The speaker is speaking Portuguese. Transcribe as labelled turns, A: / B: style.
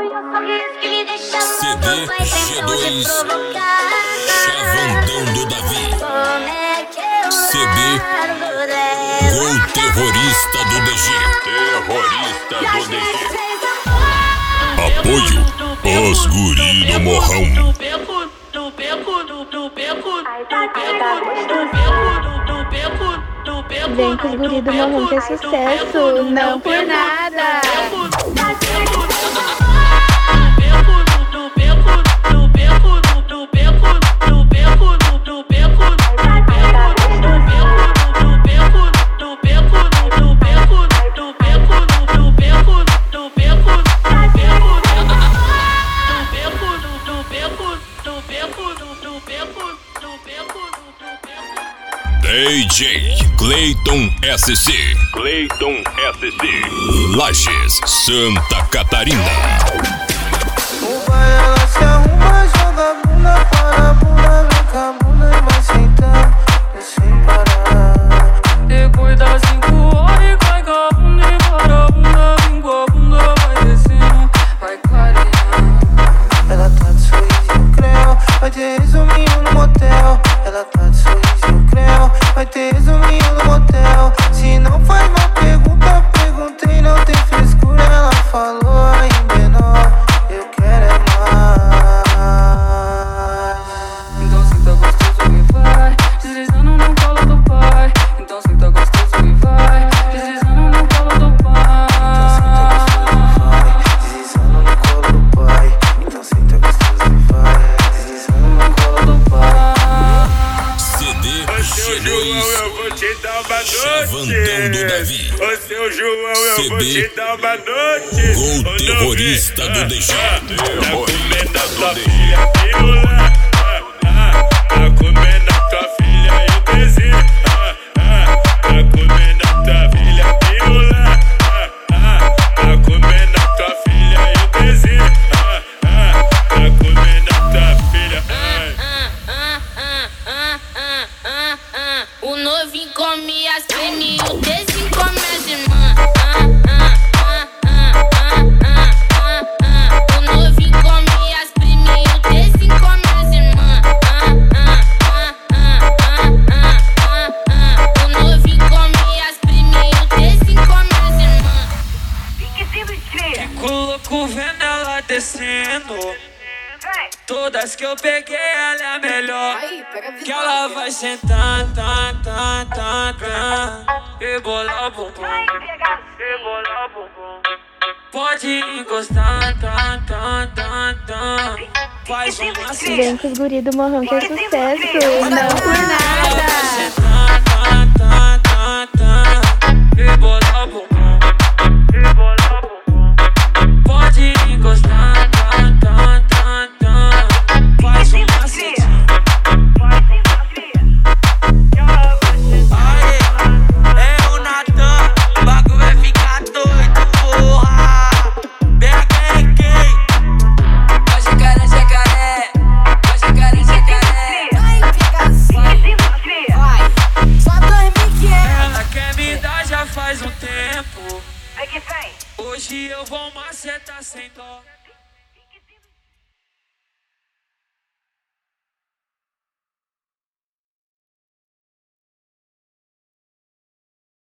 A: CD G2 Chavandão do Davi. CD Gol Terrorista do DG. Terrorista do DG. Apoio Os Guri do Morrão.
B: Vem com os guri do Morrão que é sucesso, não por nada.
A: DJ Cleiton SC. Cleiton SC. Lages, Santa Catarina.
C: Ela se arruma, joga a bunda para a bunda, vem com a bunda e vai sentando, sem parar. Depois das 5 horas e cai com a bunda e para a bunda, vem com a bunda, vai descendo, vai clareando. Ela tá de sorrisinho creu, vai ter resuminho no motel. Ela tá de sorrisinho creu, vai ter resuminho no motel. Se não faz uma pergunta, perguntei, não tem frescura. Ela falou aí menor, eu quero é mais. Então senta gostoso e vai, deslizando no colo do pai. Então senta gostoso e vai, deslizando no colo do pai. Deslizando no colo do pai. Então senta gostoso e vai, deslizando no colo do pai.
A: CD G2 Chavandão do Davi.
D: Ô seu João, eu vou te dar uma noite.
A: Gol Terrorista do DG.
D: Tá comendo a tua filha, pirula. Tá comendo a tua filha e o desenho. Tá comendo a tua filha, pirula. Tá comendo a tua filha e o desenho. Tá comendo a tua filha.
E: O novinho come as prêmios, o desenho come as irmãs. O novinho come as prêmios, o desenho come as irmãs. O novinho come as prêmios, o desenho come as irmãs.
C: Que colocou vendo ela descendo. Todas que eu peguei, ela é a melhor. Que ela vai sentar, rebolar o bumbum, rebolar o bumbum. Pode encostar, faz uma assim.
B: Vem com os guri do Morrão que é sucesso, não por nada.
C: Rebolar o bumbum, rebolar o bumbum. Pode encostar, faz um macete. Aê, é o Natan, o bagulho vai ficar doido, porra. BHK, vai jacaré, jacaré, vai jacaré, jacaré.
F: Vai pegar assim, vai, só 2015.
C: Ela quer me dar já faz um tempo.
F: Vai que vem.
C: Hoje eu vou macetar sem dó.